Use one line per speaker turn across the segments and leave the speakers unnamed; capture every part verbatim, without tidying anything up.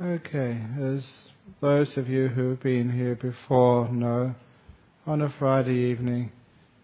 Okay, as those of you who have been here before know, on a Friday evening,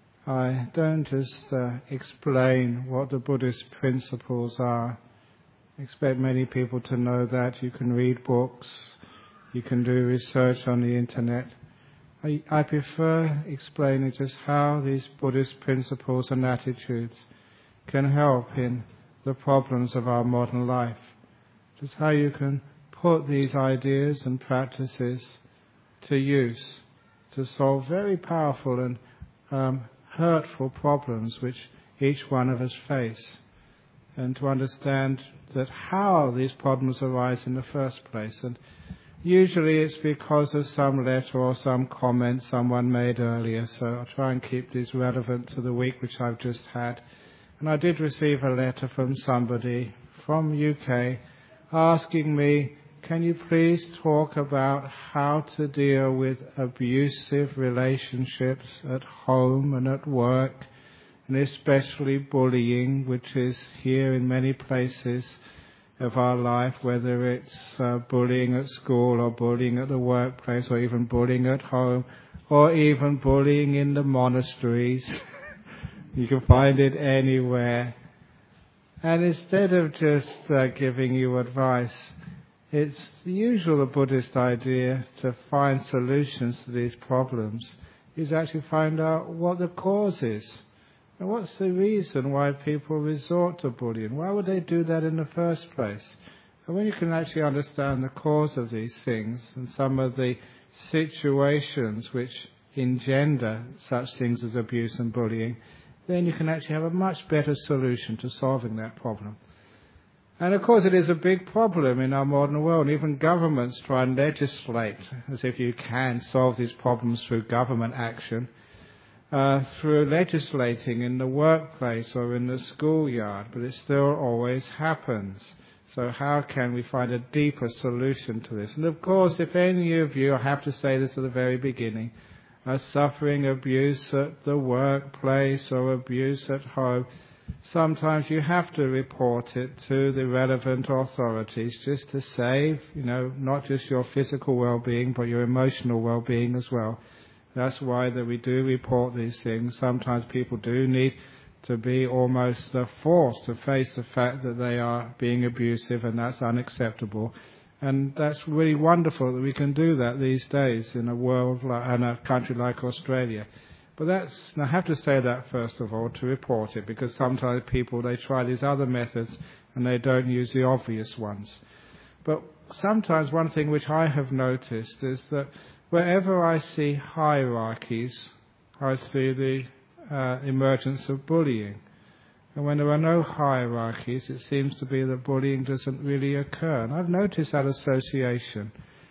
I don't just uh, explain what the Buddhist principles are. I expect many people to know that. You can read books, you can do research on the internet. I, I prefer explaining just how these Buddhist principles and attitudes can help in the problems of our modern life. Just how you can put these ideas and practices to use to solve very powerful and um, hurtful problems which each one of us face, and to understand that how these problems arise in the first place. And usually it's because of some letter or some comment someone made earlier, so I'll try and keep these relevant to the week which I've just had. And I did receive a letter from somebody from U K asking me, can you please talk about how to deal with abusive relationships at home and at work, and especially bullying, which is here in many places of our life, whether it's uh, bullying at school or bullying at the workplace or even bullying at home or even bullying in the monasteries. You can find it anywhere. And instead of just uh, giving you advice, it's the usual Buddhist idea to find solutions to these problems is actually find out what the cause is. And what's the reason why people resort to bullying? Why would they do that in the first place? And when you can actually understand the cause of these things and some of the situations which engender such things as abuse and bullying, then you can actually have a much better solution to solving that problem. And of course it is a big problem in our modern world. Even governments try and legislate as if you can solve these problems through government action, uh, through legislating in the workplace or in the schoolyard, but it still always happens. So how can we find a deeper solution to this? And of course, if any of you, I have to say this at the very beginning, are suffering abuse at the workplace or abuse at home, sometimes you have to report it to the relevant authorities just to save, you know, not just your physical well-being, but your emotional well-being as well. That's why that we do report these things. Sometimes people do need to be almost uh, forced to face the fact that they are being abusive, and that's unacceptable. And that's really wonderful that we can do that these days in a world like, in a country like Australia. But that's, and I have to say that first of all, to report it, because sometimes people, they try these other methods and they don't use the obvious ones. But sometimes one thing which I have noticed is that wherever I see hierarchies, I see the uh, emergence of bullying. And when there are no hierarchies, it seems to be that bullying doesn't really occur. And I've noticed that association.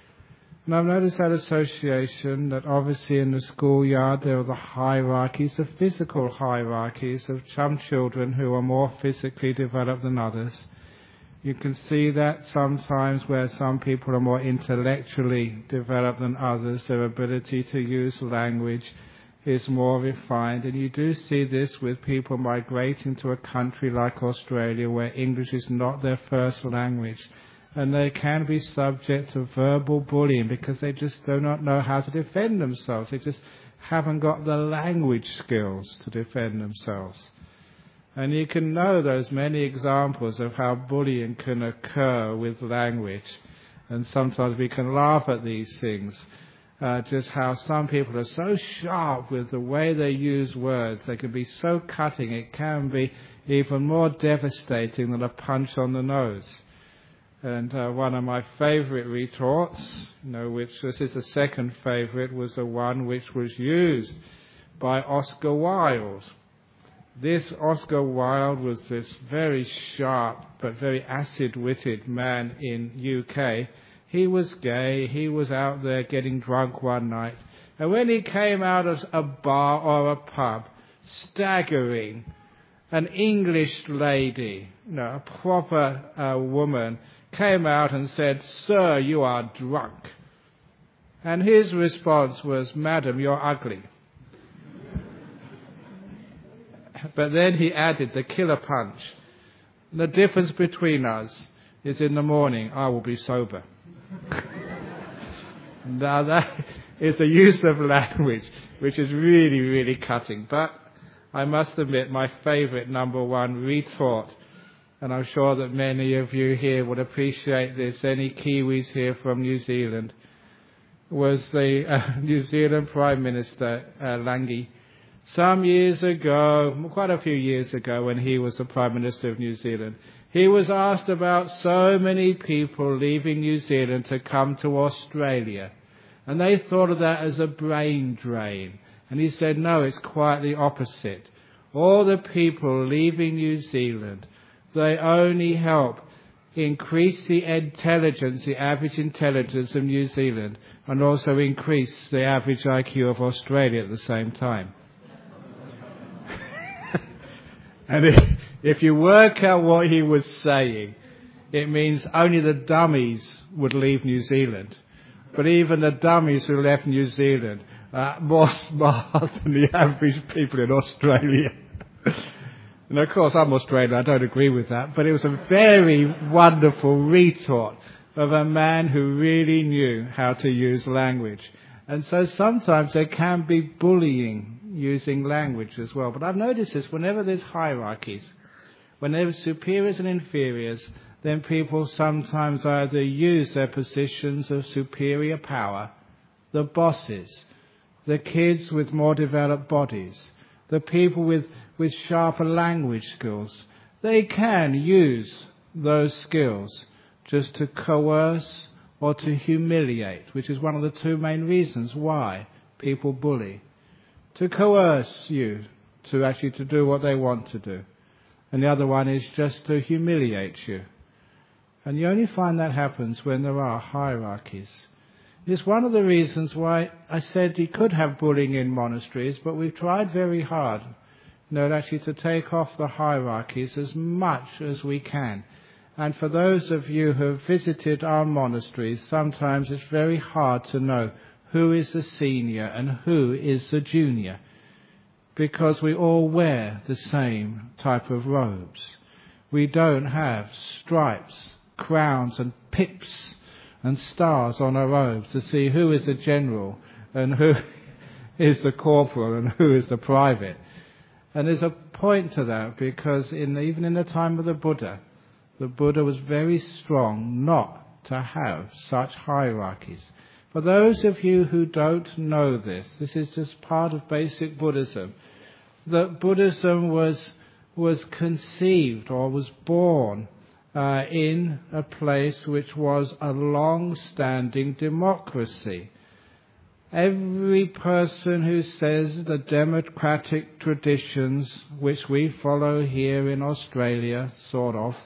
And I've noticed that association that obviously in the schoolyard there are the hierarchies, the physical hierarchies of some children who are more physically developed than others. You can see that sometimes where some people are more intellectually developed than others, their ability to use language is more refined. And you do see this with people migrating to a country like Australia where English is not their first language. And they can be subject to verbal bullying because they just do not know how to defend themselves. They just haven't got the language skills to defend themselves. And you can know those many examples of how bullying can occur with language. And sometimes we can laugh at these things, uh, just how some people are so sharp with the way they use words. They can be so cutting, it can be even more devastating than a punch on the nose. And uh, one of my favourite retorts, you know, which this is the second favourite, was the one which was used by Oscar Wilde. This Oscar Wilde was this very sharp but very acid-witted man in U K. He was gay, he was out there getting drunk one night, and when he came out of a bar or a pub, staggering, an English lady, you know, a proper uh, woman, came out and said, "Sir, you are drunk." And his response was, "Madam, you're ugly." But then he added the killer punch. The difference between us is in the morning I will be sober. Now that is the use of language, which is really, really cutting. But I must admit, my favourite number one retort, and I'm sure that many of you here would appreciate this, any Kiwis here from New Zealand, was the uh, New Zealand Prime Minister, uh, Langi. Some years ago, quite a few years ago, when he was the Prime Minister of New Zealand, he was asked about so many people leaving New Zealand to come to Australia. And they thought of that as a brain drain. And he said, no, it's quite the opposite. All the people leaving New Zealand, they only help increase the intelligence, the average intelligence of New Zealand, and also increase the average I Q of Australia at the same time. And if, if you work out what he was saying, it means only the dummies would leave New Zealand. But even the dummies who left New Zealand are more smart than the average people in Australia. And of course, I'm Australian, I don't agree with that, but it was a very wonderful retort of a man who really knew how to use language. And so sometimes there can be bullying using language as well. But I've noticed this, whenever there's hierarchies, when there's superiors and inferiors, then people sometimes either use their positions of superior power, the bosses, the kids with more developed bodies, the people with, with sharper language skills. They can use those skills just to coerce or to humiliate, which is one of the two main reasons why people bully. To coerce you to actually to do what they want to do. And the other one is just to humiliate you. And you only find that happens when there are hierarchies. It's one of the reasons why I said you could have bullying in monasteries, but we've tried very hard, you know, actually to take off the hierarchies as much as we can. And for those of you who have visited our monasteries, sometimes it's very hard to know who is the senior and who is the junior, because we all wear the same type of robes. We don't have stripes, crowns and pips and stars on our robes to see who is the general and who is the corporal and who is the private. And there's a point to that, because in, even in the time of the Buddha, the Buddha was very strong not to have such hierarchies. For those of you who don't know this, this is just part of basic Buddhism, that Buddhism was, was conceived or was born uh, in a place which was a long-standing democracy. Every person who says the democratic traditions which we follow here in Australia, sort of,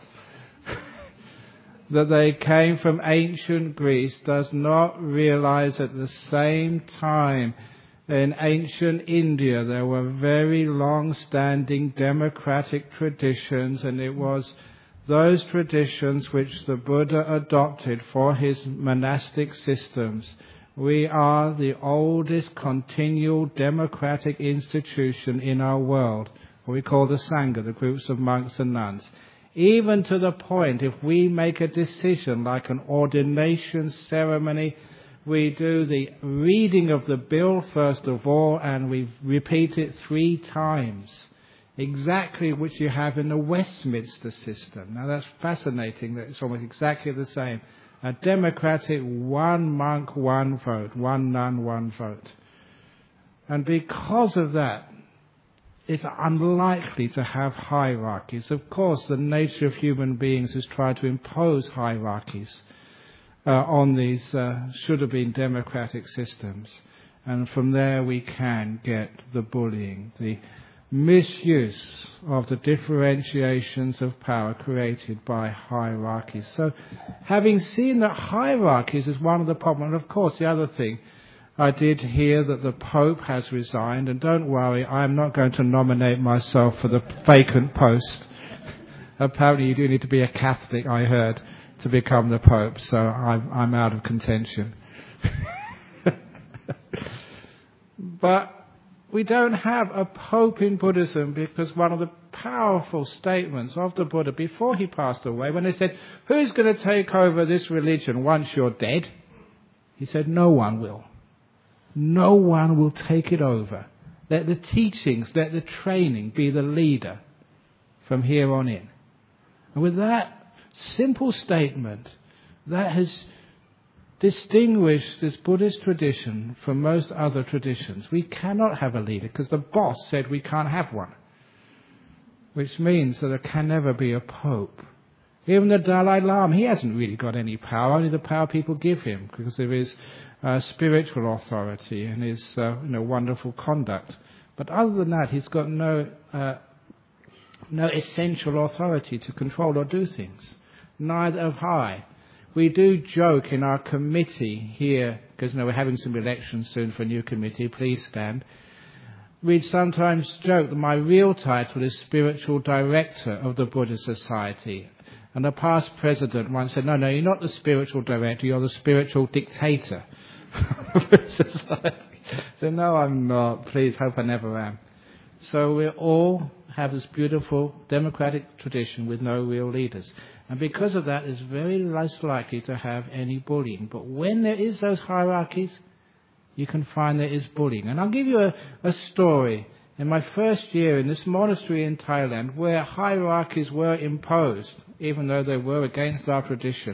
that they came from ancient Greece, does not realize at the same time in ancient India there were very long-standing democratic traditions, and it was those traditions which the Buddha adopted for his monastic systems. We are the oldest continual democratic institution in our world, what we call the Sangha, the groups of monks and nuns. Even to the point, if we make a decision like an ordination ceremony, we do the reading of the bill first of all, and we repeat it three times, exactly which you have in the Westminster system. Now that's fascinating that it's almost exactly the same. A democratic one monk, one vote, one nun, one vote. And because of that, it's unlikely to have hierarchies. Of course, the nature of human beings is try to impose hierarchies uh, on these uh, should have been democratic systems. And from there we can get the bullying, the misuse of the differentiations of power created by hierarchies. So having seen that hierarchies is one of the problems, and of course the other thing, I did hear that the Pope has resigned, and don't worry, I'm not going to nominate myself for the vacant post. Apparently you do need to be a Catholic, I heard, to become the Pope, so I'm, I'm out of contention. But we don't have a Pope in Buddhism, because one of the powerful statements of the Buddha before he passed away, when they said, who's going to take over this religion once you're dead? He said, no one will. No one will take it over. Let the teachings, let the training be the leader from here on in. And with that simple statement, that has distinguished this Buddhist tradition from most other traditions. We cannot have a leader because the boss said we can't have one, which means that there can never be a pope. Even the Dalai Lama, he hasn't really got any power, only the power people give him because of his uh, spiritual authority and his uh, you know, wonderful conduct. But other than that, he's got no uh, no essential authority to control or do things. Neither have I. We do joke in our committee here, because you know, we're having some elections soon for a new committee, please stand. We'd sometimes joke that my real title is Spiritual Director of the Buddhist Society. And the past president once said, no, no, you're not the spiritual director, you're the spiritual dictator of the society. So no, I'm not. Please, hope I never am. So we all have this beautiful democratic tradition with no real leaders. And because of that, it's very less likely to have any bullying. But when there is those hierarchies, you can find there is bullying. And I'll give you a, a story. In my first year in this monastery in Thailand, where hierarchies were imposed, even though they were against our tradition,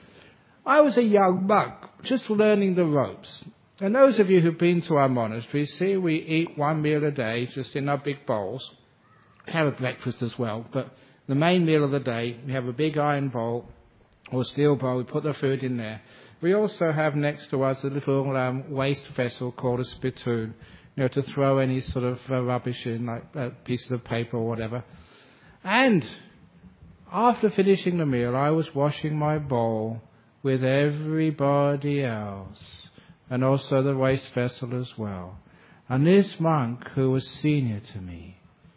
I was a young monk, just learning the ropes. And those of you who've been to our monastery see we eat one meal a day, just in our big bowls. We have a breakfast as well, but the main meal of the day, we have a big iron bowl or steel bowl, we put the food in there. We also have next to us a little um, waste vessel called a spittoon, you know, to throw any sort of uh, rubbish in, like uh, pieces of paper or whatever. And after finishing the meal, I was washing my bowl with everybody else, and also the waste vessel as well. And this monk, who was senior to me,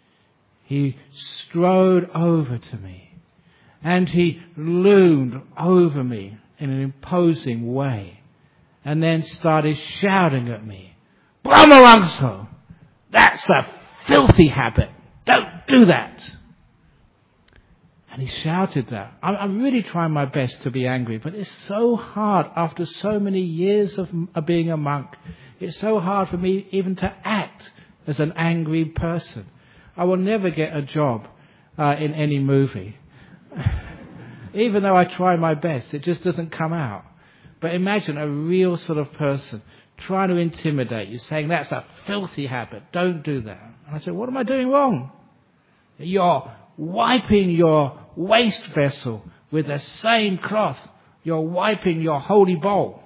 he strode over to me, and he loomed over me in an imposing way, and then started shouting at me, Brahmarangso, that's a filthy habit. Don't do that. And he shouted that. I'm really trying my best to be angry, but it's so hard after so many years of, of being a monk. It's so hard for me even to act as an angry person. I will never get a job uh, in any movie. Even though I try my best, it just doesn't come out. But imagine a real sort of person trying to intimidate you, saying, that's a filthy habit, don't do that. And I said, what am I doing wrong? You're wiping your waste vessel with the same cloth. You're wiping your holy bowl.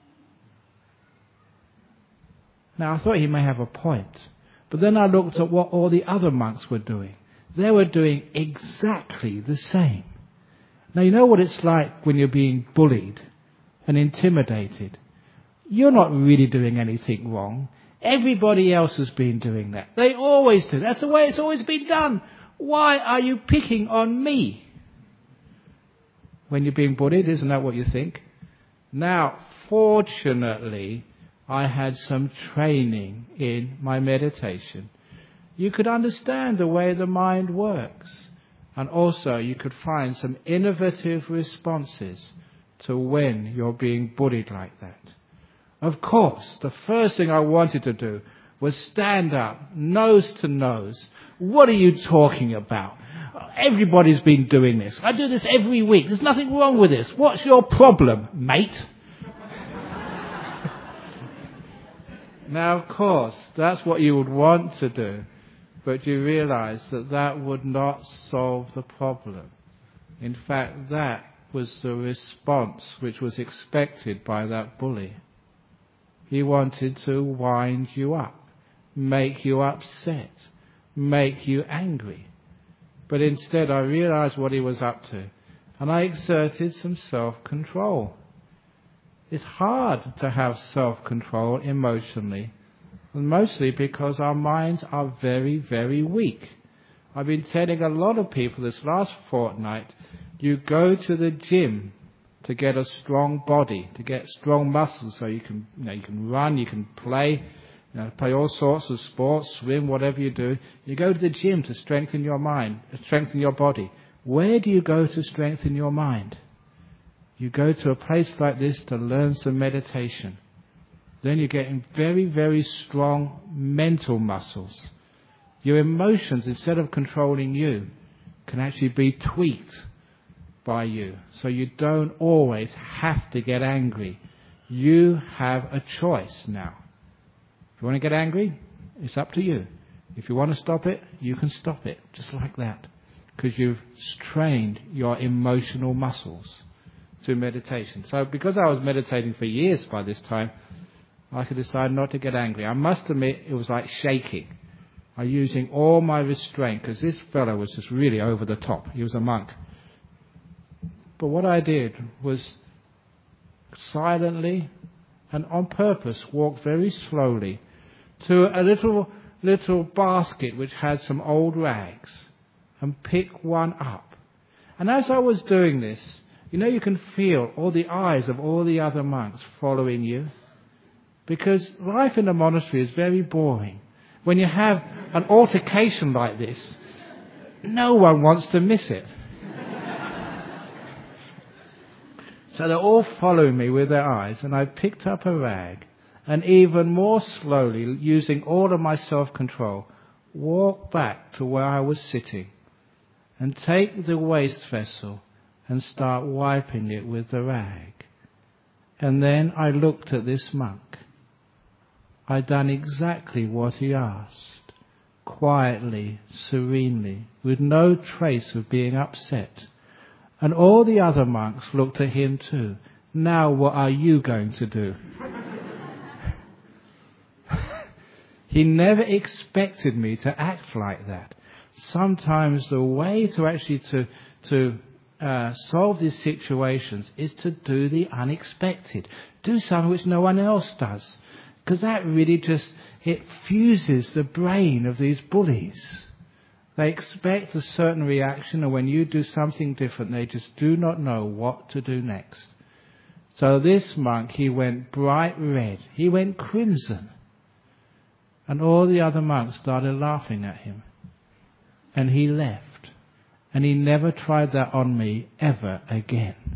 Now, I thought he may have a point. But then I looked at what all the other monks were doing. They were doing exactly the same. Now, you know what it's like when you're being bullied and intimidated. You're not really doing anything wrong. Everybody else has been doing that. They always do. That's the way it's always been done. Why are you picking on me? When you're being bullied, isn't that what you think? Now, fortunately, I had some training in my meditation. You could understand the way the mind works. And also you could find some innovative responses to when you're being bullied like that. Of course, the first thing I wanted to do was stand up, nose to nose. What are you talking about? Everybody's been doing this. I do this every week. There's nothing wrong with this. What's your problem, mate? Now, of course, that's what you would want to do. But you realize that that would not solve the problem. In fact, that was the response which was expected by that bully. He wanted to wind you up, make you upset, make you angry. But instead I realized what he was up to, and I exerted some self-control. It's hard to have self-control emotionally, and mostly because our minds are very, very weak. I've been telling a lot of people this last fortnight, you go to the gym to get a strong body, to get strong muscles, so you can, you know, you can run, you can play, you know, play all sorts of sports, swim, whatever you do. You go to the gym to strengthen your mind, to strengthen your body. Where do you go to strengthen your mind? You go to a place like this to learn some meditation. Then you're getting very, very strong mental muscles. Your emotions, instead of controlling you, can actually be tweaked by you. So you don't always have to get angry. You have a choice now. If you want to get angry, it's up to you. If you want to stop it, you can stop it, just like that. Because you've trained your emotional muscles through meditation. So because I was meditating for years by this time, I could decide not to get angry. I must admit, it was like shaking. I was using all my restraint, because this fellow was just really over the top. He was a monk. But what I did was silently and on purpose walk very slowly to a little little basket which had some old rags and pick one up. And as I was doing this, you know, you can feel all the eyes of all the other monks following you, because life in a monastery is very boring. When you have an altercation like this, no one wants to miss it. So they're all following me with their eyes, and I picked up a rag, and even more slowly, using all of my self-control, walked back to where I was sitting and take the waste vessel and start wiping it with the rag. And then I looked at this monk. I'd done exactly what he asked, quietly, serenely, with no trace of being upset. And all the other monks looked at him too. Now what are you going to do? He never expected me to act like that. Sometimes the way to actually to to uh, solve these situations is to do the unexpected. Do something which no one else does. Because that really just, it fuses the brain of these bullies. They expect a certain reaction, and when you do something different, they just do not know what to do next. So this monk, he went bright red. He went crimson. And all the other monks started laughing at him. And he left. And he never tried that on me ever again.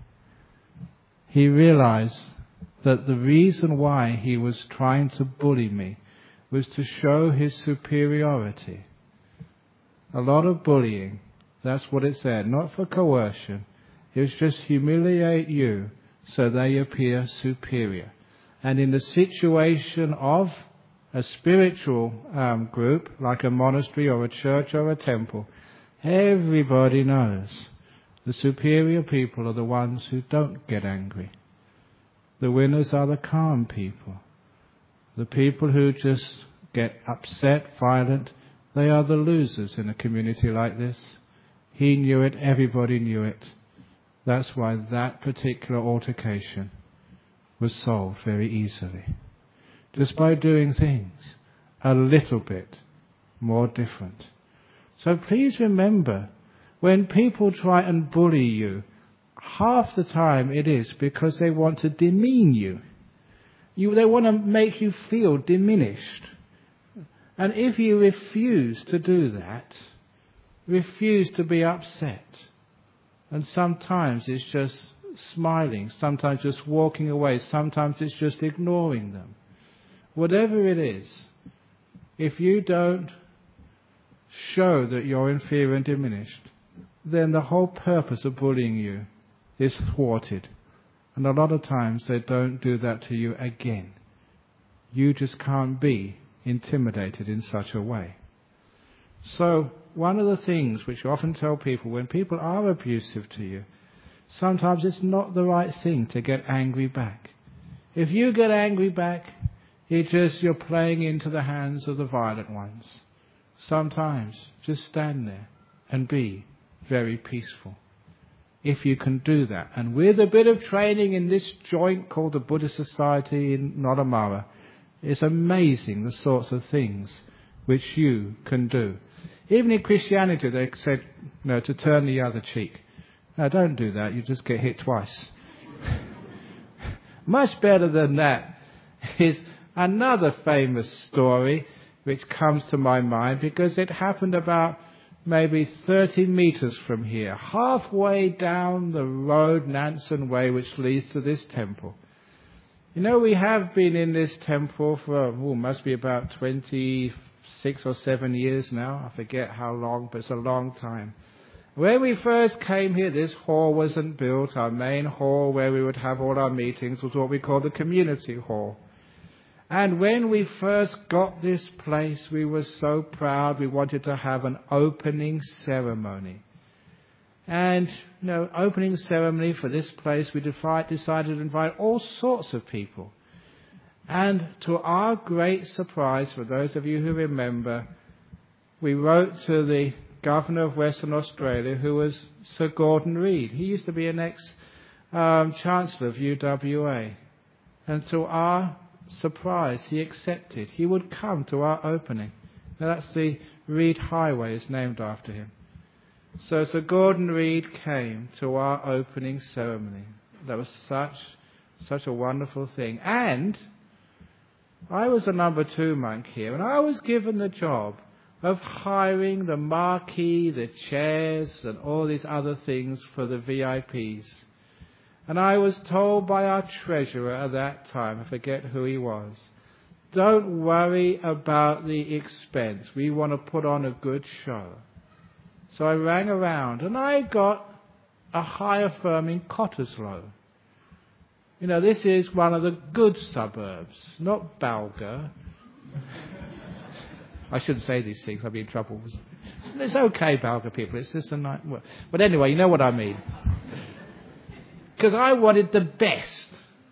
He realized that the reason why he was trying to bully me was to show his superiority. A lot of bullying, that's what it said, not for coercion. It was just humiliate you so they appear superior. And in the situation of a spiritual um, group, like a monastery or a church or a temple, everybody knows the superior people are the ones who don't get angry. The winners are the calm people. The people who just get upset, violent, they are the losers in a community like this. He knew it, everybody knew it. That's why that particular altercation was solved very easily. Just by doing things a little bit more different. So please remember, when people try and bully you, half the time it is because they want to demean you. you. They want to make you feel diminished. And if you refuse to do that, refuse to be upset, and sometimes it's just smiling, sometimes just walking away, sometimes it's just ignoring them. Whatever it is, if you don't show that you're inferior and diminished, then the whole purpose of bullying you is thwarted. And a lot of times they don't do that to you again. You just can't be intimidated in such a way. So one of the things which I often tell people, when people are abusive to you, sometimes it's not the right thing to get angry back. If you get angry back, it's just you're playing into the hands of the violent ones. Sometimes just stand there and be very peaceful. If you can do that. And with a bit of training in this joint called the Buddhist Society in Nodamara, it's amazing the sorts of things which you can do. Even in Christianity, they said, no, to turn the other cheek. No, don't do that. You just get hit twice. Much better than that is another famous story which comes to my mind, because it happened about maybe thirty meters from here, halfway down the road, Nansen Way, which leads to this temple. You know, we have been in this temple for, oh, must be about twenty-six or seven years now. I forget how long, but it's a long time. When we first came here, this hall wasn't built. Our main hall where we would have all our meetings was what we call the community hall. And when we first got this place, we were so proud. We wanted to have an opening ceremony. And, you know, opening ceremony for this place, we decided to invite all sorts of people. And to our great surprise, for those of you who remember, we wrote to the Governor of Western Australia, who was Sir Gordon Reid. He used to be an ex-Chancellor um, of U W A. And to our surprise, he accepted. He would come to our opening. Now that's the Reid Highway, is named after him. So Sir Gordon Reid came to our opening ceremony. That was such, such a wonderful thing. And I was a number two monk here, and I was given the job of hiring the marquee, the chairs, and all these other things for the V I Ps. And I was told by our treasurer at that time, I forget who he was, don't worry about the expense. We want to put on a good show. So I rang around, and I got a hire firm in Cottesloe. You know, this is one of the good suburbs, not Balga. I shouldn't say these things, I'll be in trouble. It's okay, Balga people, it's just a night work. But anyway, you know what I mean. Because I wanted the best.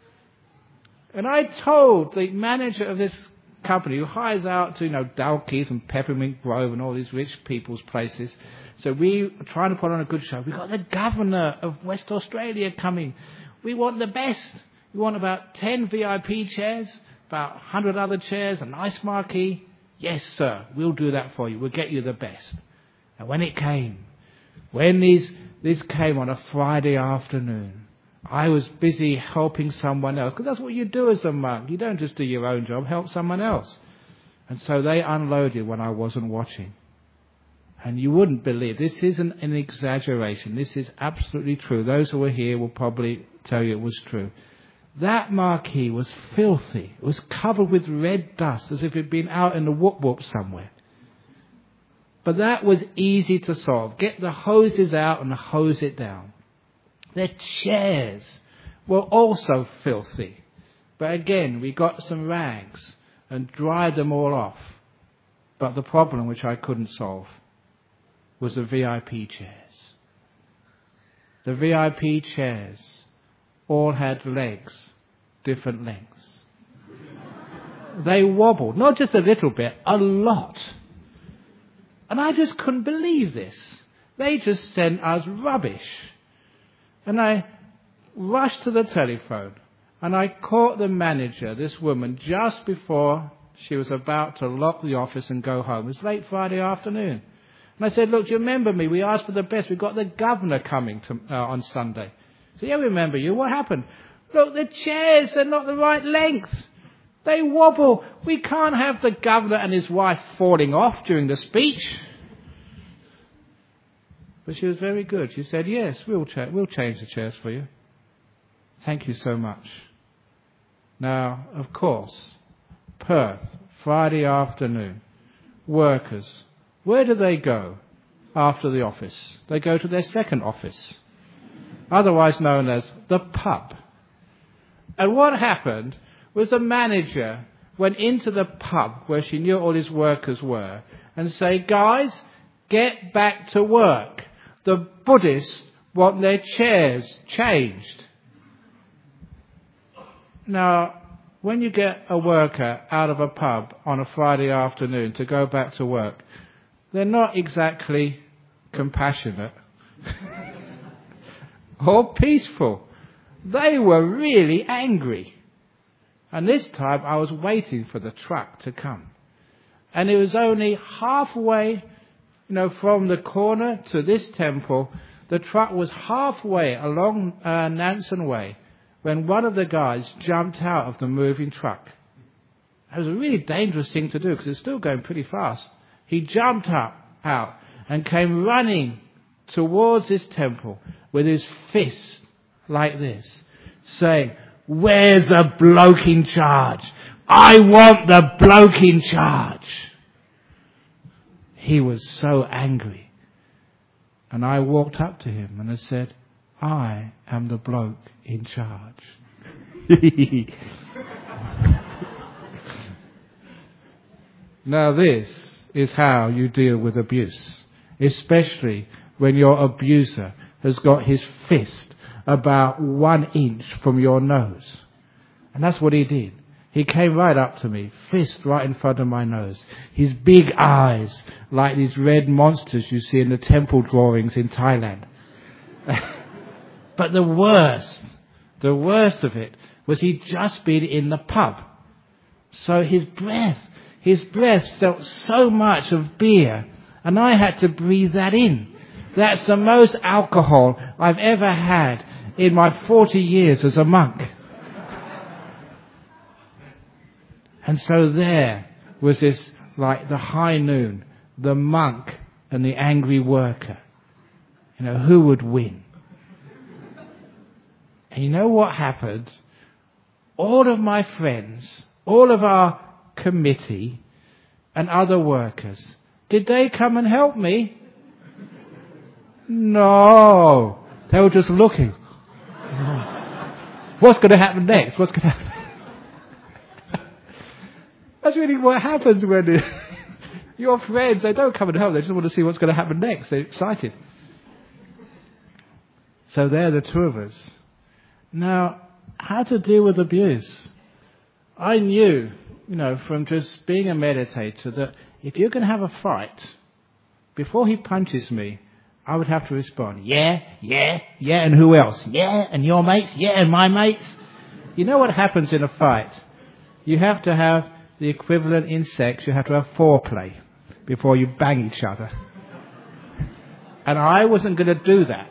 And I told the manager of this company, who hires out to, you know, Dalkeith and Peppermint Grove and all these rich people's places. So we are trying to put on a good show. We've got the Governor of West Australia coming. We want the best. We want about ten V I P chairs, about one hundred other chairs, a nice marquee. Yes, sir, we'll do that for you. We'll get you the best. And when it came, when these, this came on a Friday afternoon, I was busy helping someone else, because that's what you do as a monk. You don't just do your own job, help someone else. And so they unloaded when I wasn't watching. And you wouldn't believe, this isn't an exaggeration. This is absolutely true. Those who were here will probably tell you it was true. That marquee was filthy. It was covered with red dust, as if it had been out in the whoop whoop somewhere. But that was easy to solve. Get the hoses out and hose it down. Their chairs were also filthy. But again, we got some rags and dried them all off. But the problem, which I couldn't solve, was the V I P chairs. The V I P chairs all had legs, different lengths. They wobbled, not just a little bit, a lot. And I just couldn't believe this. They just sent us rubbish. And I rushed to the telephone, and I caught the manager, this woman, just before she was about to lock the office and go home. It was late Friday afternoon. And I said, look, do you remember me? We asked for the best. We've got the governor coming to, uh, on Sunday. So yeah, we remember you. What happened? Look, the chairs are not the right length. They wobble. We can't have the governor and his wife falling off during the speech. But she was very good. She said, yes, we'll, cha- we'll change the chairs for you. Thank you so much. Now, of course, Perth, Friday afternoon, workers, where do they go after the office? They go to their second office, otherwise known as the pub. And what happened was the manager went into the pub where she knew all his workers were and say, guys, get back to work. The Buddhists want their chairs changed. Now, when you get a worker out of a pub on a Friday afternoon to go back to work, they're not exactly compassionate or peaceful. They were really angry. And this time I was waiting for the truck to come. And it was only halfway, you know, from the corner to this temple. The truck was halfway along uh, Nansen Way when one of the guys jumped out of the moving truck. It was a really dangerous thing to do because it's still going pretty fast. He jumped up, out and came running towards this temple with his fist like this, saying, "Where's the bloke in charge? I want the bloke in charge." He was so angry. And I walked up to him and I said, "I am the bloke in charge." Now this is how you deal with abuse, especially when your abuser has got his fist about one inch from your nose. And that's what he did. He came right up to me, fist right in front of my nose. His big eyes, like these red monsters you see in the temple drawings in Thailand. But the worst, the worst of it was he'd just been in the pub. So his breath, his breath smelt so much of beer, and I had to breathe that in. That's the most alcohol I've ever had in my forty years as a monk. And so there was this, like the high noon, the monk and the angry worker. You know, who would win? And you know what happened? All of my friends, all of our committee and other workers, did they come and help me? No. They were just looking. What's going to happen next? What's going to happen? That's really what happens when your friends, they don't come and help. They just want to see what's going to happen next. They're excited. So there are the two of us. Now, how to deal with abuse? I knew, you know, from just being a meditator that if you're going to have a fight, before he punches me, I would have to respond, yeah, yeah, yeah, and who else? Yeah, and your mates? Yeah, and my mates? You know what happens in a fight? You have to have the equivalent in sex. You have to have foreplay before you bang each other. And I wasn't going to do that.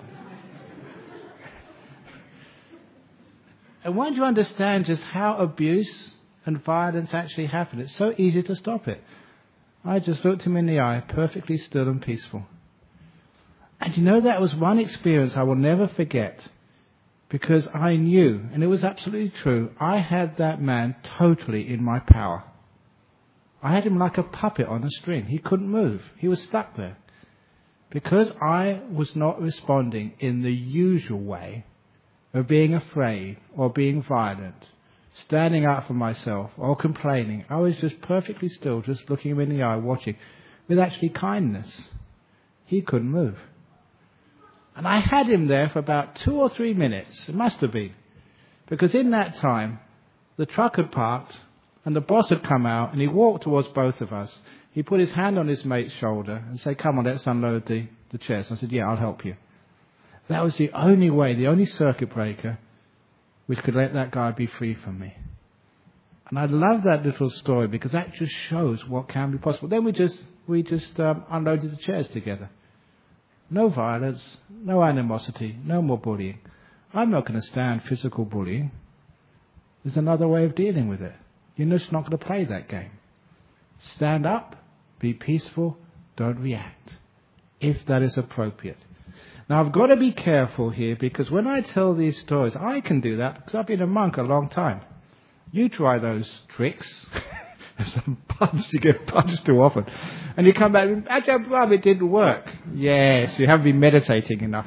And once you understand just how abuse and violence actually happen, it's so easy to stop it. I just looked him in the eye, perfectly still and peaceful. And you know, that was one experience I will never forget, because I knew, and it was absolutely true, I had that man totally in my power. I had him like a puppet on a string. He couldn't move. He was stuck there. Because I was not responding in the usual way of being afraid or being violent, standing up for myself or complaining, I was just perfectly still, just looking him in the eye, watching, with actually kindness. He couldn't move. And I had him there for about two or three minutes. It must have been. Because in that time, the truck had parked and the boss had come out and he walked towards both of us. He put his hand on his mate's shoulder and said, "Come on, let's unload the, the chairs." I said, "Yeah, I'll help you." That was the only way, the only circuit breaker which could let that guy be free from me. And I love that little story because that just shows what can be possible. Then we just, we just um, unloaded the chairs together. No violence, no animosity, no more bullying. I'm not going to stand physical bullying. There's another way of dealing with it. You're just not going to play that game. Stand up, be peaceful, don't react, if that is appropriate. Now, I've got to be careful here because when I tell these stories, I can do that because I've been a monk a long time. You try those tricks. Some punch, you get punched too often. And you come back, actually, it didn't work. Yes, you haven't been meditating enough.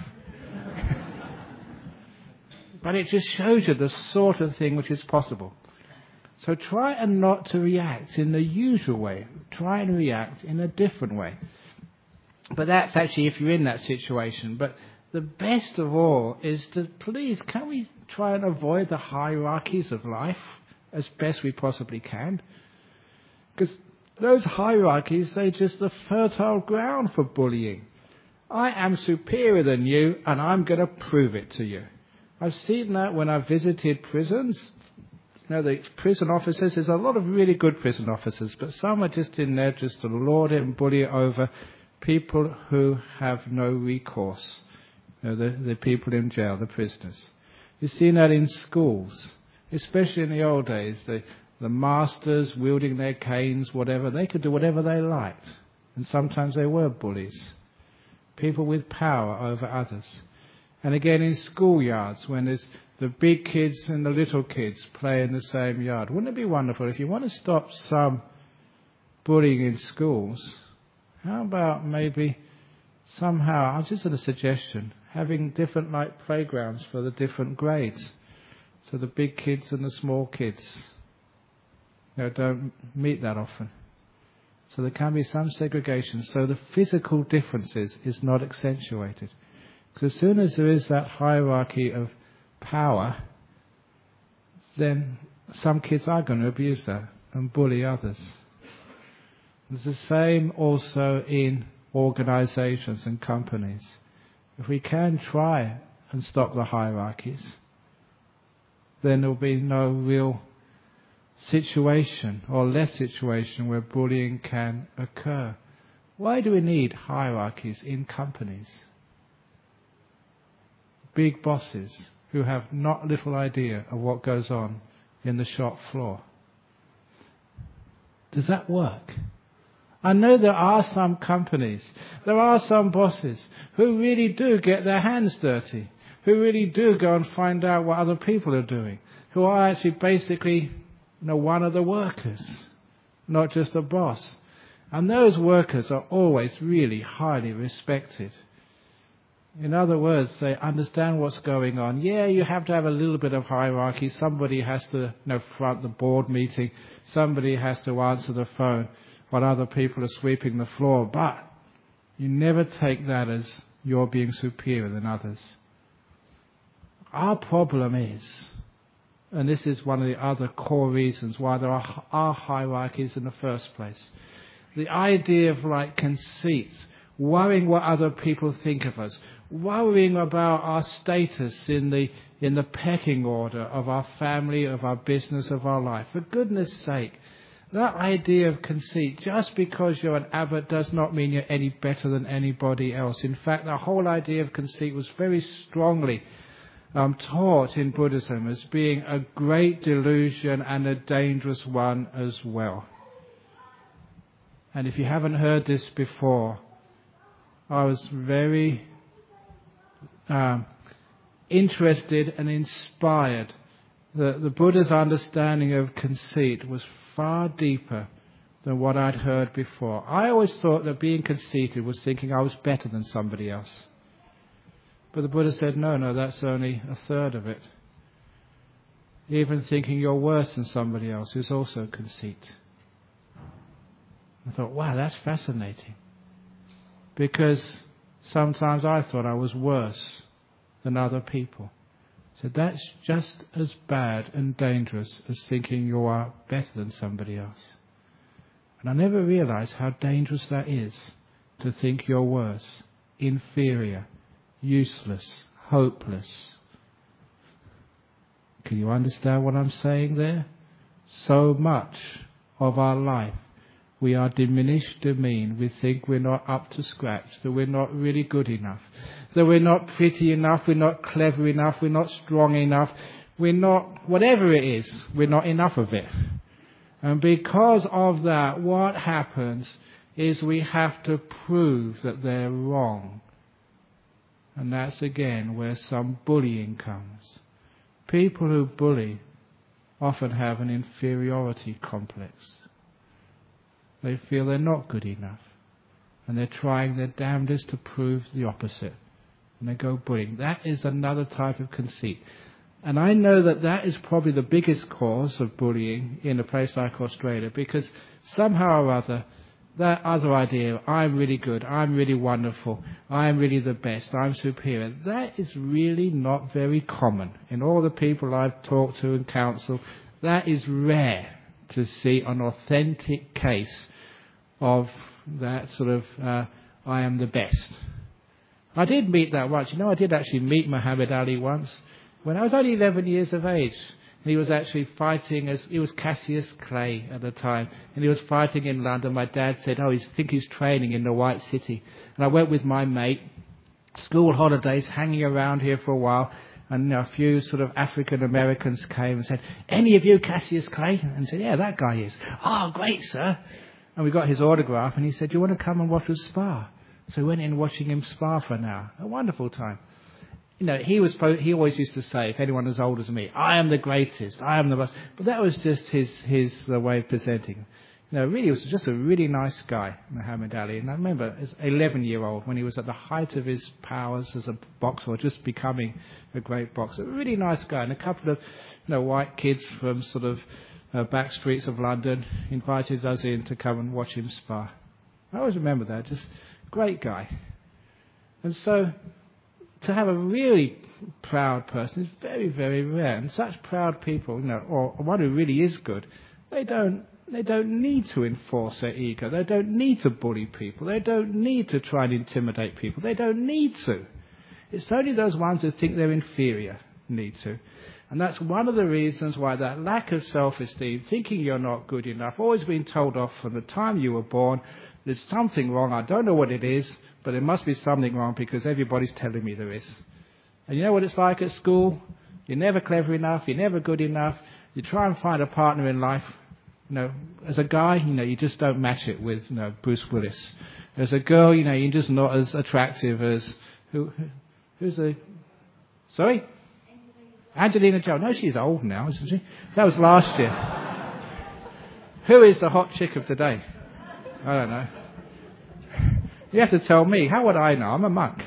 But it just shows you the sort of thing which is possible. So try and not to react in the usual way. Try and react in a different way. But that's actually if you're in that situation. But the best of all is to please, can we try and avoid the hierarchies of life as best we possibly can? Because those hierarchies, they're just the fertile ground for bullying. I am superior than you, and I'm going to prove it to you. I've seen that when I visited prisons. You know, the prison officers, there's a lot of really good prison officers, but some are just in there just to lord it and bully it over people who have no recourse. You know, the, the people in jail, the prisoners. You've seen that in schools, especially in the old days. The, the masters wielding their canes, whatever, they could do whatever they liked. And sometimes they were bullies. people with power over others. And again in schoolyards, when there's the big kids and the little kids play in the same yard. Wouldn't it be wonderful if you want to stop some bullying in schools? How about maybe somehow, I'll just as a suggestion, having different like playgrounds for the different grades. So the big kids and the small kids, you know, don't meet that often. So there can be some segregation. So the physical differences is not accentuated. Because as soon as there is that hierarchy of power, then some kids are going to abuse that and bully others. It's the same also in organizations and companies. If we can try and stop the hierarchies, then there will be no real situation or less situation where bullying can occur. Why do we need hierarchies in companies? Big bosses who have not little idea of what goes on in the shop floor. Does that work? I know there are some companies, there are some bosses who really do get their hands dirty, who really do go and find out what other people are doing, who are actually basically, you know, one of the workers, not just a boss. And those workers are always really highly respected. In other words, they understand what's going on. Yeah, you have to have a little bit of hierarchy. Somebody has to, you know, front the board meeting. Somebody has to answer the phone while other people are sweeping the floor. But you never take that as you're being superior than others. Our problem is, and this is one of the other core reasons why there are, are hierarchies in the first place, the idea of like conceit, worrying what other people think of us, worrying about our status in the in the pecking order of our family, of our business, of our life. For goodness sake, that idea of conceit, just because you're an abbot does not mean you're any better than anybody else. In fact, the whole idea of conceit was very strongly um, taught in Buddhism as being a great delusion and a dangerous one as well. And if you haven't heard this before, I was very um, interested and inspired that the Buddha's understanding of conceit was far deeper than what I'd heard before. I always thought that being conceited was thinking I was better than somebody else. But the Buddha said, no, no, that's only a third of it. Even thinking you're worse than somebody else is also conceit. I thought, wow, that's fascinating. Because sometimes I thought I was worse than other people. So that's just as bad and dangerous as thinking you are better than somebody else. And I never realized how dangerous that is, to think you're worse, inferior, useless, hopeless. Can you understand what I'm saying there? So much of our life, we are diminished, demeaned. We think we're not up to scratch, that we're not really good enough, that we're not pretty enough, we're not clever enough, we're not strong enough, we're not, whatever it is, we're not enough of it. And because of that, what happens is we have to prove that they're wrong. And that's again where some bullying comes. People who bully often have an inferiority complex. They feel they're not good enough. And they're trying their damnedest to prove the opposite. And they go bullying. That is another type of conceit. And I know that that is probably the biggest cause of bullying in a place like Australia, because somehow or other, that other idea, I'm really good, I'm really wonderful, I'm really the best, I'm superior, that is really not very common. In all the people I've talked to and counseled, that is rare to see an authentic case of that sort of, uh, I am the best. I did meet that once. You know, I did actually meet Muhammad Ali once when I was only eleven years of age. And he was actually fighting as, he was Cassius Clay at the time, and he was fighting in London. My dad said, oh, I think he's training in the White City. And I went with my mate, school holidays, hanging around here for a while. And you know, a few sort of African Americans came and said, any of you Cassius Clay? And I said, yeah, that guy is. Oh, great, sir. And we got his autograph, and he said, do you want to come and watch us spar? So we went in watching him spar for an hour. A wonderful time. You know, he was he always used to say, if anyone as old as me, I am the greatest, I am the best. But that was just his his uh, way of presenting. You know, really, he was just a really nice guy, Muhammad Ali. And I remember, as an eleven-year-old, when he was at the height of his powers as a boxer, or just becoming a great boxer, a really nice guy. And a couple of, you know, white kids from sort of uh, back streets of London invited us in to come and watch him spar. I always remember that. Just great guy. And so, to have a really proud person is very, very rare. And such proud people, you know, or one who really is good, they don't. They don't need to enforce their ego. They don't need to bully people. They don't need to try and intimidate people. They don't need to. It's only those ones who think they're inferior need to. And that's one of the reasons why that lack of self-esteem, thinking you're not good enough, always being told off from the time you were born, there's something wrong. I don't know what it is, but there must be something wrong because everybody's telling me there is. And you know what it's like at school? You're never clever enough. You're never good enough. You try and find a partner in life. You know, as a guy, you know, you just don't match it with, you know, Bruce Willis. As a girl, you know, you're just not as attractive as who? Who's the? Sorry, Angelina Jolie. No, she's old now, isn't she? That was last year. Who is the hot chick of today? I don't know. You have to tell me. How would I know? I'm a monk.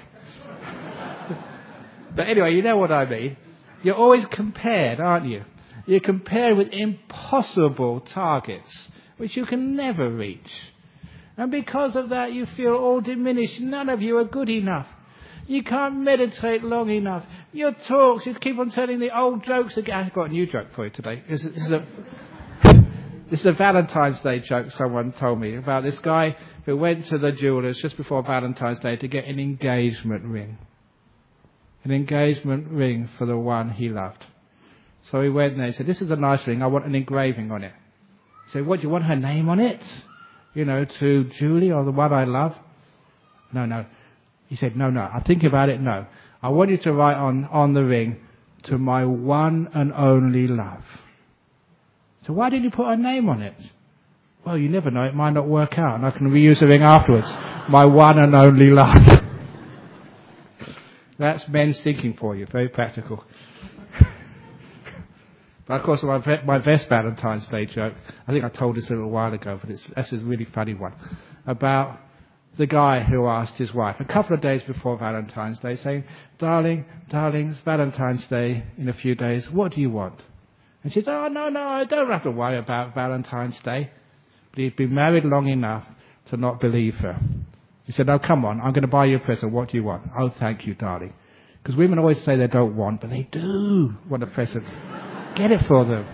But anyway, you know what I mean. You're always compared, aren't you? You're compared with impossible targets, which you can never reach. And because of that, you feel all diminished. None of you are good enough. You can't meditate long enough. Your talks, you keep on telling the old jokes again. I've got a new joke for you today. This is, this is, a, this is a Valentine's Day joke someone told me about this guy who went to the jeweller's just before Valentine's Day to get an engagement ring. An engagement ring for the one he loved. So he went there and said, this is a nice ring, I want an engraving on it. He said, what, do you want her name on it? You know, to Julie or the one I love? No, no. He said, no, no, I think about it, no. I want you to write on, on the ring, to my one and only love. So why didn't you put her name on it? Well, you never know, it might not work out and I can reuse the ring afterwards. My one and only love. That's men's thinking for you, very practical. But of course, my, my best Valentine's Day joke, I think I told this a little while ago, but it's, that's a really funny one, about the guy who asked his wife a couple of days before Valentine's Day, saying, darling, darling, it's Valentine's Day in a few days, what do you want? And she said, oh, no, no, I don't have to worry about Valentine's Day. But he'd been married long enough to not believe her. He said, oh, come on, I'm going to buy you a present, what do you want? Oh, thank you, darling. Because women always say they don't want, but they do want a present. Get it for them.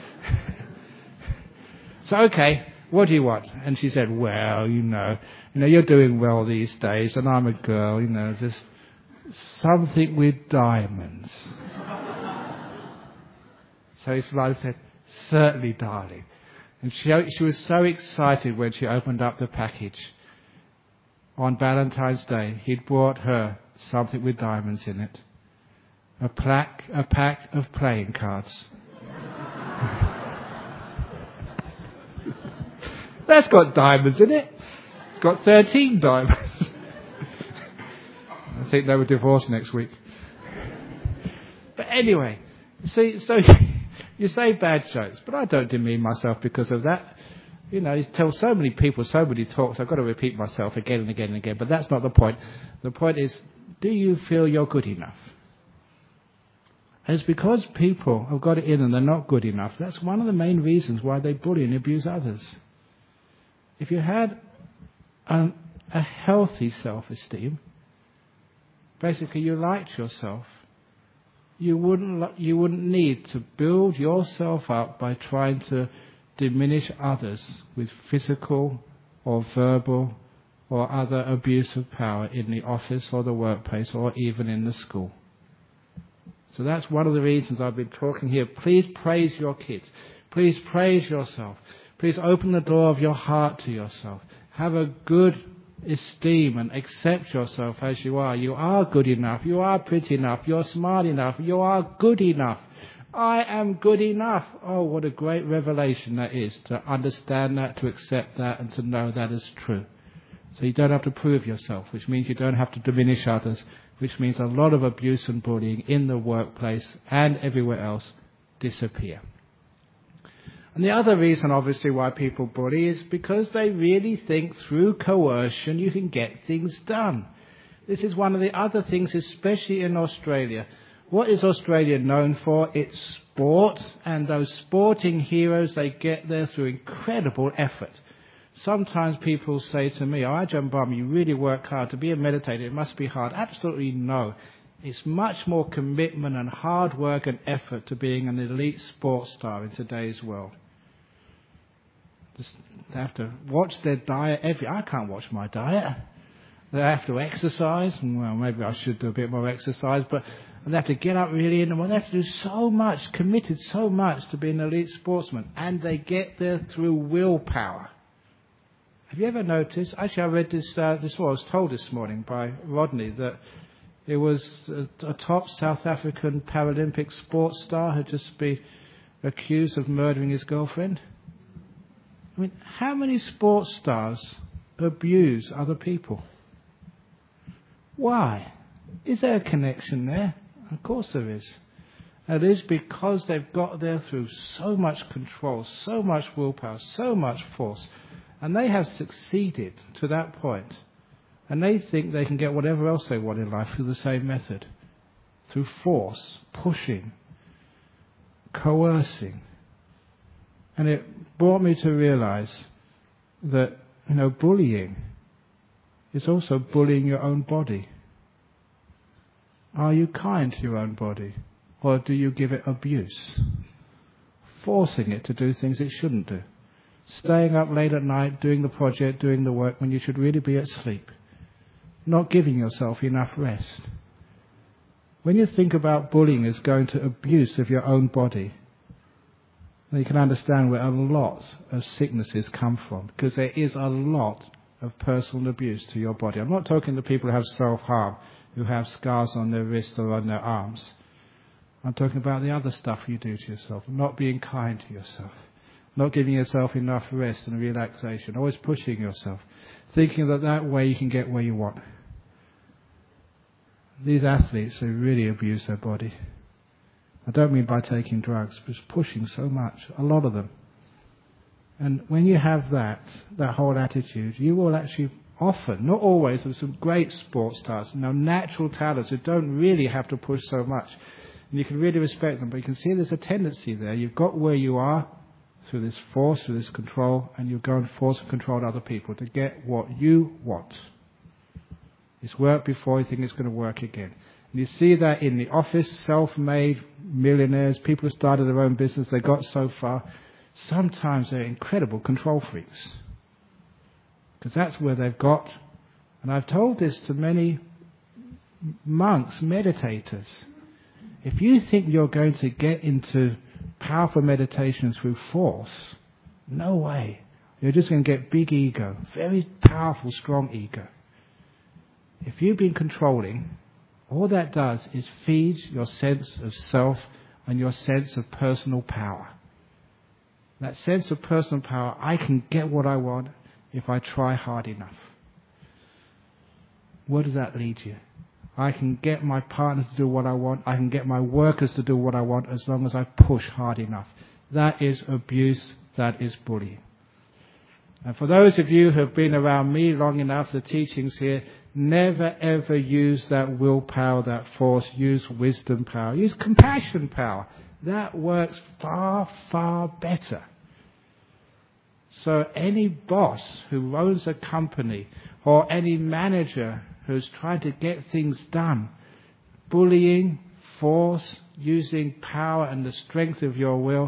So, okay, what do you want? And she said, well, you know, you know, you're doing well these days, and I'm a girl, you know, just something with diamonds. So his wife said, certainly, darling. And she, she was so excited when she opened up the package. On Valentine's Day, he'd brought her something with diamonds in it. A plaque, a pack of playing cards. That's got diamonds in it. It's got thirteen diamonds. I think they were divorced next week. But anyway, see, so you say bad jokes, but I don't demean myself because of that. You know, you tell so many people so many talks, I've got to repeat myself again and again and again. But that's not the point. The point is, do you feel you're good enough? And it's because people have got it in and they're not good enough. That's one of the main reasons why they bully and abuse others. If you had a, a healthy self-esteem, basically you liked yourself, you wouldn't you wouldn't need to build yourself up by trying to diminish others with physical or verbal or other abuse of power in the office or the workplace or even in the school. So that's one of the reasons I've been talking here. Please praise your kids. Please praise yourself. Please open the door of your heart to yourself. Have a good esteem and accept yourself as you are. You are good enough. You are pretty enough. You're smart enough. You are good enough. I am good enough. Oh, what a great revelation that is, to understand that, to accept that, and to know that is true. So you don't have to prove yourself, which means you don't have to diminish others, which means a lot of abuse and bullying in the workplace and everywhere else disappear. And the other reason, obviously, why people bully is because they really think through coercion you can get things done. This is one of the other things, especially in Australia. What is Australia known for? It's sport, and those sporting heroes, they get there through incredible effort. Sometimes people say to me, oh, Ajahn Brahm, you really work hard. To be a meditator, it must be hard. Absolutely no. It's much more commitment and hard work and effort to being an elite sports star in today's world. Just, they have to watch their diet every... I can't watch my diet. They have to exercise. Well, maybe I should do a bit more exercise, but they have to get up really in the morning. They have to do so much, committed so much to be an elite sportsman. And they get there through willpower. Have you ever noticed? Actually, I read this, uh, this well, I was told this morning by Rodney that it was a, a top South African Paralympic sports star had just been accused of murdering his girlfriend. I mean, how many sports stars abuse other people? Why? Is there a connection there? Of course there is. It is because they've got there through so much control, so much willpower, so much force. And they have succeeded to that point. And they think they can get whatever else they want in life through the same method. Through force, pushing, coercing. And it brought me to realize that, you know, bullying is also bullying your own body. Are you kind to your own body? Or do you give it abuse? Forcing it to do things it shouldn't do. Staying up late at night, doing the project, doing the work when you should really be asleep. Not giving yourself enough rest. When you think about bullying as going to abuse of your own body, then you can understand where a lot of sicknesses come from. Because there is a lot of personal abuse to your body. I'm not talking to people who have self-harm, who have scars on their wrists or on their arms. I'm talking about the other stuff you do to yourself. Not being kind to yourself. Not giving yourself enough rest and relaxation. Always pushing yourself. Thinking that that way you can get where you want. These athletes, they really abuse their body. I don't mean by taking drugs, but pushing so much. A lot of them. And when you have that, that whole attitude, you will actually often, not always, there's some great sports stars, you know, natural talents who don't really have to push so much. And you can really respect them, but you can see there's a tendency there. You've got where you are through this force, through this control, and you go and force and control other people to get what you want. It's worked before, you think it's going to work again. And you see that in the office, self-made millionaires, people who started their own business, they got so far. Sometimes they're incredible control freaks. Because that's where they've got. And I've told this to many monks, meditators. If you think you're going to get into powerful meditation through force, no way. You're just going to get big ego, very powerful, strong ego. If you've been controlling, all that does is feed your sense of self and your sense of personal power. That sense of personal power, I can get what I want if I try hard enough. Where does that lead you? I can get my partner to do what I want. I can get my workers to do what I want as long as I push hard enough. That is abuse. That is bullying. And for those of you who have been around me long enough, the teachings here, never ever use that willpower, that force. Use wisdom power. Use compassion power. That works far, far better. So any boss who owns a company or any manager who's trying to get things done, bullying, force, using power and the strength of your will,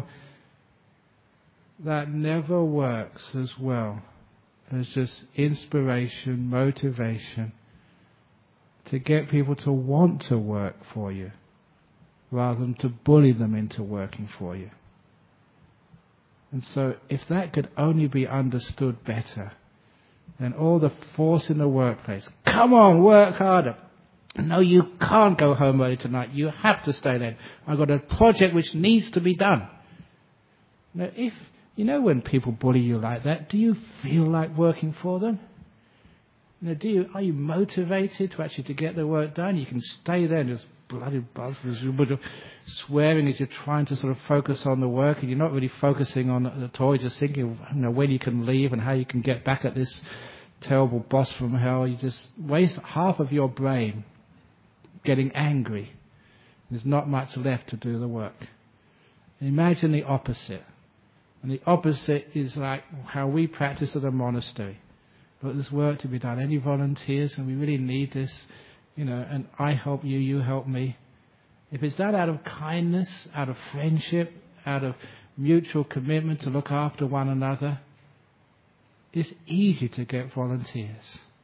that never works as well as just inspiration, motivation, to get people to want to work for you rather than to bully them into working for you. And so if that could only be understood better, then all the force in the workplace, come on, work harder. No, you can't go home early tonight. You have to stay there. I've got a project which needs to be done. Now, if, you know when people bully you like that, do you feel like working for them? You know, do you, are you motivated to actually to get the work done? You can stay there and just bloody buzz, swearing as you're trying to sort of focus on the work, and you're not really focusing on it at all. You're just thinking, you know, when you can leave and how you can get back at this terrible boss from hell. You just waste half of your brain getting angry. There's not much left to do the work. Imagine the opposite. And the opposite is like how we practice at a monastery. But there's work to be done. Any volunteers? And we really need this, you know, and I help you, you help me. If it's done out of kindness, out of friendship, out of mutual commitment to look after one another, it's easy to get volunteers.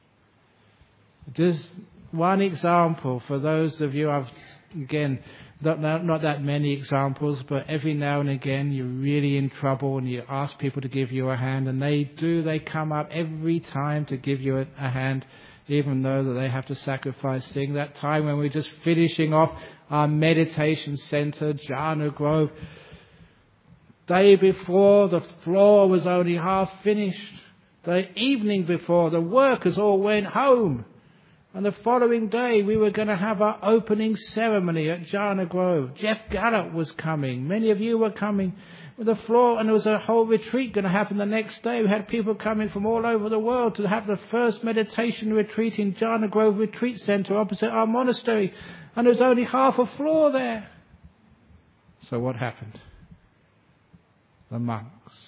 Just one example for those of you, I've, again, not, not, not that many examples, but every now and again you're really in trouble and you ask people to give you a hand, and they do, they come up every time to give you a, a hand, even though that they have to sacrifice things. That time when we're just finishing off our meditation center, Jhana Grove, day before the floor was only half finished. The evening before, the workers all went home. And the following day, we were going to have our opening ceremony at Jhana Grove. Jeff Gallup was coming. Many of you were coming. With the floor, and there was a whole retreat going to happen the next day. We had people coming from all over the world to have the first meditation retreat in Jhana Grove Retreat Center opposite our monastery. And there was only half a floor there. So what happened? The monks.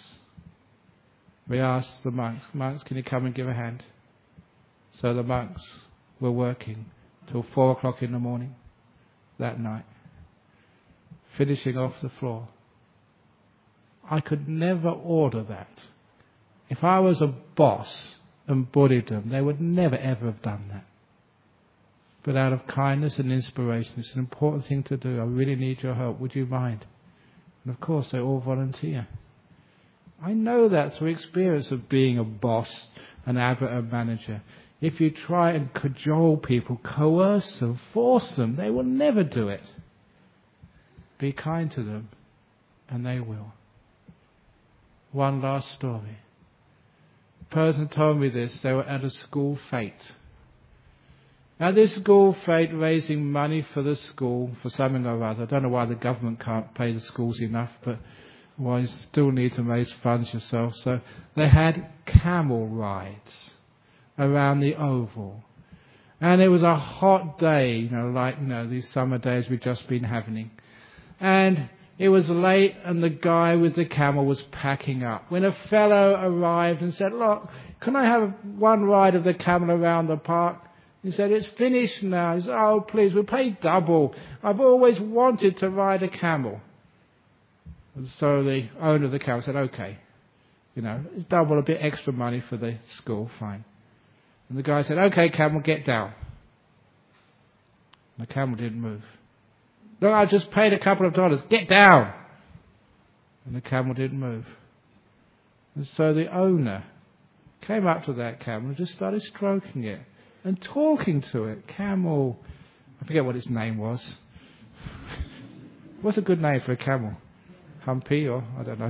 We asked the monks, monks, can you come and give a hand? So the monks were working till four o'clock in the morning that night, finishing off the floor. I could never order that. If I was a boss and bullied them, they would never ever have done that. But out of kindness and inspiration, it's an important thing to do. I really need your help. Would you mind? And of course, they all volunteer. I know that through experience of being a boss, an abbot, a manager. If you try and cajole people, coerce them, force them, they will never do it. Be kind to them, and they will. One last story. A person told me this. They were at a school fete. At this school fete, raising money for the school, for something or other. I don't know why the government can't pay the schools enough, but well, you still need to raise funds yourself. So they had camel rides around the oval. And it was a hot day, you know, like, you know, these summer days we've just been having. And it was late, and the guy with the camel was packing up, when a fellow arrived and said, look, can I have one ride of the camel around the park? He said, it's finished now. He said, oh, please, we'll pay double. I've always wanted to ride a camel. And so the owner of the camel said, okay, you know, it's double, a bit extra money for the school, fine. And the guy said, okay, camel, get down. And the camel didn't move. Look, I just paid a couple of dollars, get down. And the camel didn't move. And so the owner came up to that camel and just started stroking it and talking to it. Camel, I forget what its name was. What's a good name for a camel? Humpy, or I don't know.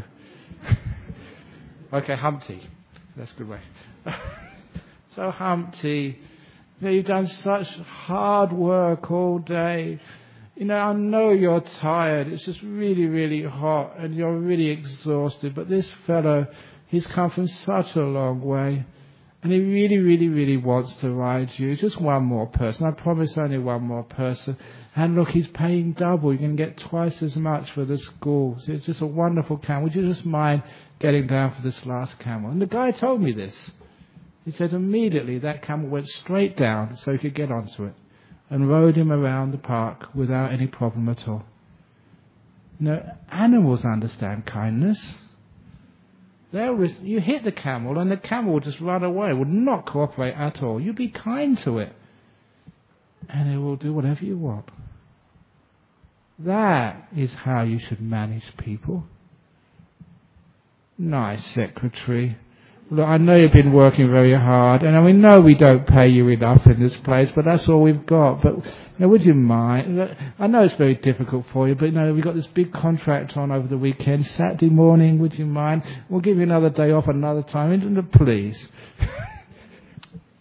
Okay, Humpty. That's a good way. So Humpty, you know, you've done such hard work all day. You know, I know you're tired. It's just really, really hot, and you're really exhausted. But this fellow, he's come from such a long way, and he really, really, really wants to ride you. Just one more person. I promise only one more person. And look, he's paying double. You can get twice as much for the school. So it's just a wonderful camel. Would you just mind getting down for this last camel? And the guy told me this. He said immediately that camel went straight down so he could get onto it, and rode him around the park without any problem at all. You know, animals understand kindness. They'll, you hit the camel and the camel will just run away, will not cooperate at all. You be kind to it, and it will do whatever you want. That is how you should manage people. Nice secretary. Look, I know you've been working very hard, and we know we don't pay you enough in this place, but that's all we've got. But, you know, would you mind? I know it's very difficult for you, but, you know, we've got this big contract on over the weekend. Saturday morning, would you mind? We'll give you another day off another time. Please.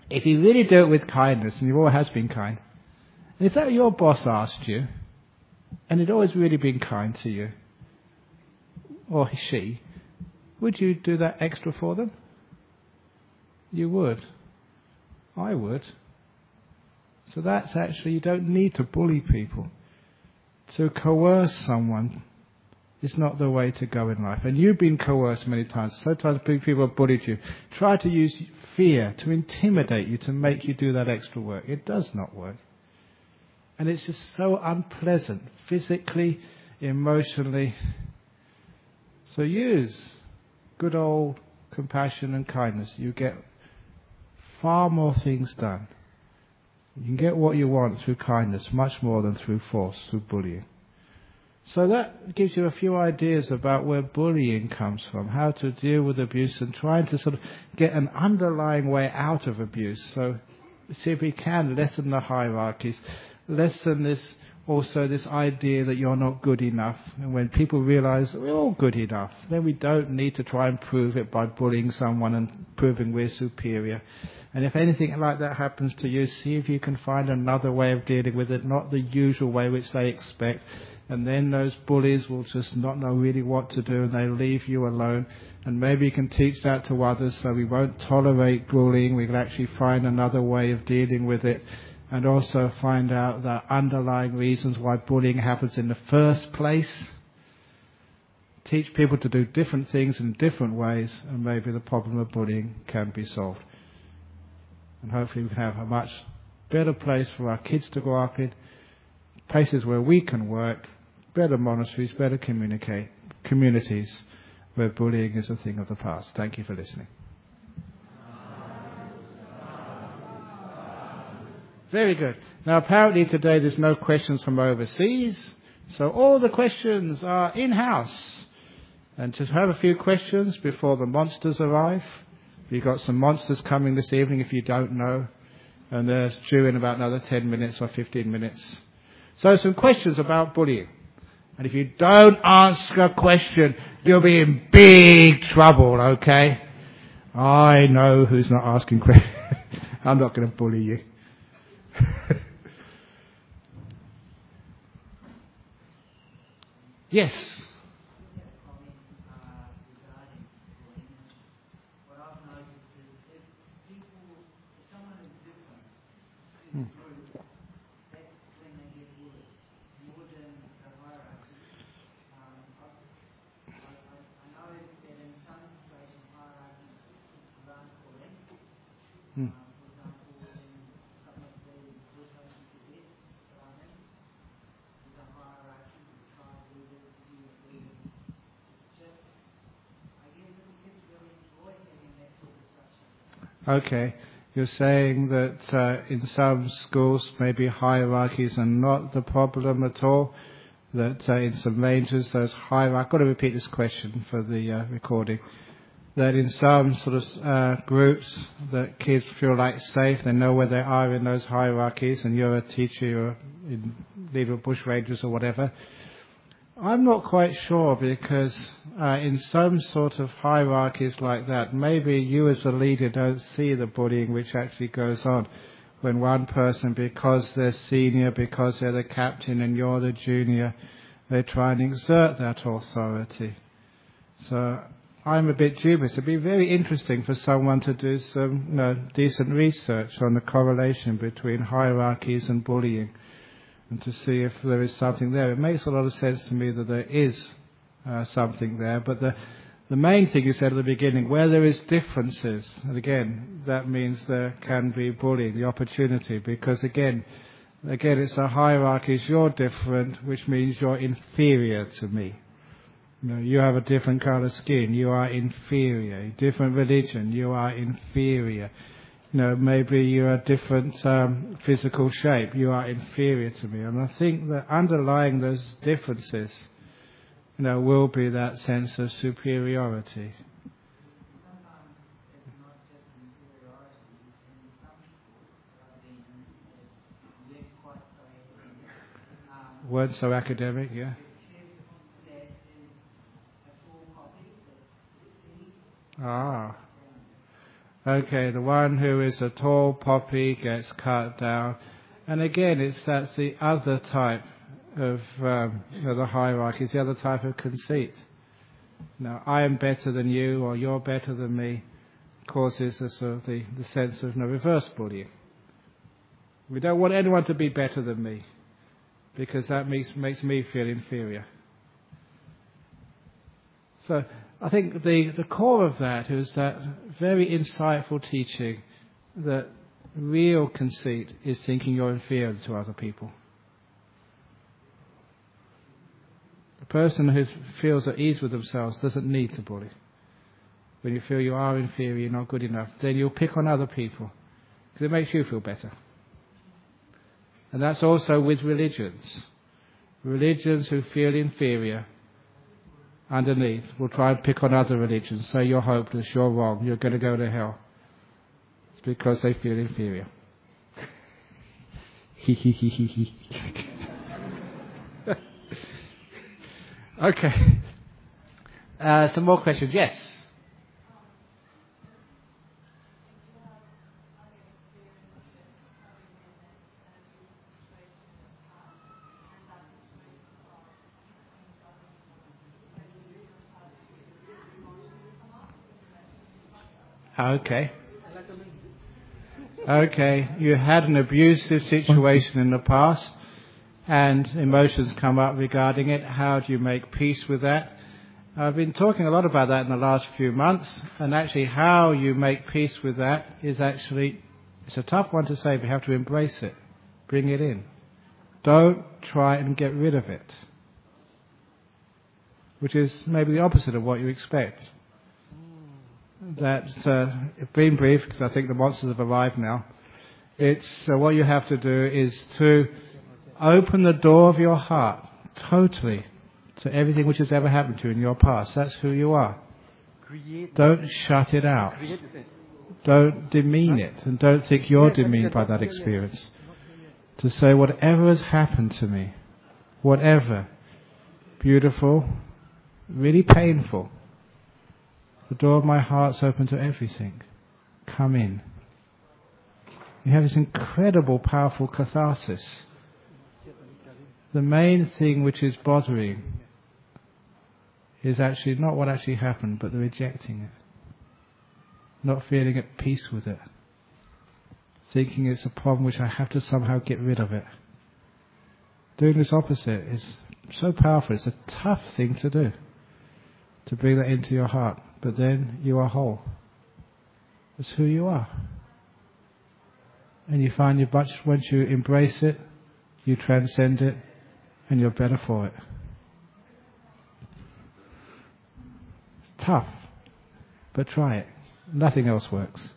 If you really do it with kindness, and you've always has been kind, and if that your boss asked you, and had always really been kind to you, or she, would you do that extra for them? You would. I would. So that's actually, you don't need to bully people. To coerce someone is not the way to go in life. And you've been coerced many times. Sometimes people have bullied you. Try to use fear to intimidate you, to make you do that extra work. It does not work. And it's just so unpleasant, physically, emotionally. So use good old compassion and kindness. You get far more things done. You can get what you want through kindness, much more than through force, through bullying. So that gives you a few ideas about where bullying comes from, how to deal with abuse, and trying to sort of get an underlying way out of abuse. So see if we can lessen the hierarchies, lessen this, also this idea that you're not good enough. And when people realise that we're all good enough, then we don't need to try and prove it by bullying someone and proving we're superior. And if anything like that happens to you, see if you can find another way of dealing with it, not the usual way which they expect. And then those bullies will just not know really what to do, and they leave you alone. And maybe you can teach that to others, so we won't tolerate bullying. We can actually find another way of dealing with it, and also find out the underlying reasons why bullying happens in the first place. Teach people to do different things in different ways, and maybe the problem of bullying can be solved. And hopefully we can have a much better place for our kids to grow up in, places where we can work, better monasteries, better communicate, communities where bullying is a thing of the past. Thank you for listening. Very good. Now apparently today there's no questions from overseas, so all the questions are in-house. And just have a few questions before the monsters arrive. We've got some monsters coming this evening if you don't know, and they're due in about another ten minutes or fifteen minutes. So some questions about bullying. And if you don't ask a question, you'll be in big trouble, okay? I know who's not asking questions. I'm not going to bully you. Yes. Hmm. Okay, you're saying that uh, in some schools maybe hierarchies are not the problem at all, that uh, in some ranges those hierarchies, I've got to repeat this question for the uh, recording, that in some sort of uh, groups that kids feel like safe, they know where they are in those hierarchies, and you're a teacher, you're in leader of bush rangers or whatever. I'm not quite sure, because uh, in some sort of hierarchies like that, maybe you as a leader don't see the bullying which actually goes on when one person, because they're senior, because they're the captain and you're the junior, they try and exert that authority. So I'm a bit dubious. It'd be very interesting for someone to do some you know, decent research on the correlation between hierarchies and bullying, and to see if there is something there. It makes a lot of sense to me that there is uh, something there, but the the main thing you said at the beginning, where there is differences, and again, that means there can be bullying, the opportunity, because again, again, it's a hierarchy, you're different, which means you're inferior to me. You know, you have a different colour skin, you are inferior. Different religion, you are inferior. You know, maybe you're a different um, physical shape, you are inferior to me. And I think that underlying those differences, you know, will be that sense of superiority. Weren't so academic, yeah? Ah. Okay, the one who is a tall poppy gets cut down. And again, it's that's the other type of um, you know, the hierarchy, it's the other type of conceit. Now, I am better than you, or you're better than me, causes a sort of the, the sense of no reverse bullying. We don't want anyone to be better than me, because that makes makes me feel inferior. So I think the, the core of that is that very insightful teaching that real conceit is thinking you're inferior to other people. A person who feels at ease with themselves doesn't need to bully. When you feel you are inferior, you're not good enough, then you'll pick on other people because it makes you feel better. And that's also with religions. Religions who feel inferior underneath will try and pick on other religions, say you're hopeless, you're wrong, you're going to go to hell. It's because they feel inferior. Okay. Uh, some more questions? Yes. Okay. Okay, you had an abusive situation in the past and emotions come up regarding it. How do you make peace with that? I've been talking a lot about that in the last few months, and actually how you make peace with that is actually, it's a tough one to say, but you have to embrace it. Bring it in. Don't try and get rid of it, which is maybe the opposite of what you expect. That, uh, being brief, because I think the monsters have arrived now, it's uh, what you have to do is to open the door of your heart totally to everything which has ever happened to you in your past. That's who you are. Don't shut it out. Don't demean it, and don't think you're demeaned by that experience. To say whatever has happened to me, whatever, beautiful, really painful, the door of my heart's open to everything. Come in. You have this incredible, powerful catharsis. The main thing which is bothering is actually not what actually happened, but the rejecting it. Not feeling at peace with it. Thinking it's a problem which I have to somehow get rid of it. Doing this opposite is so powerful. It's a tough thing to do. To bring that into your heart. But then you are whole. That's who you are. And you find you much, once you embrace it, you transcend it, and you're better for it. It's tough, but try it. Nothing else works.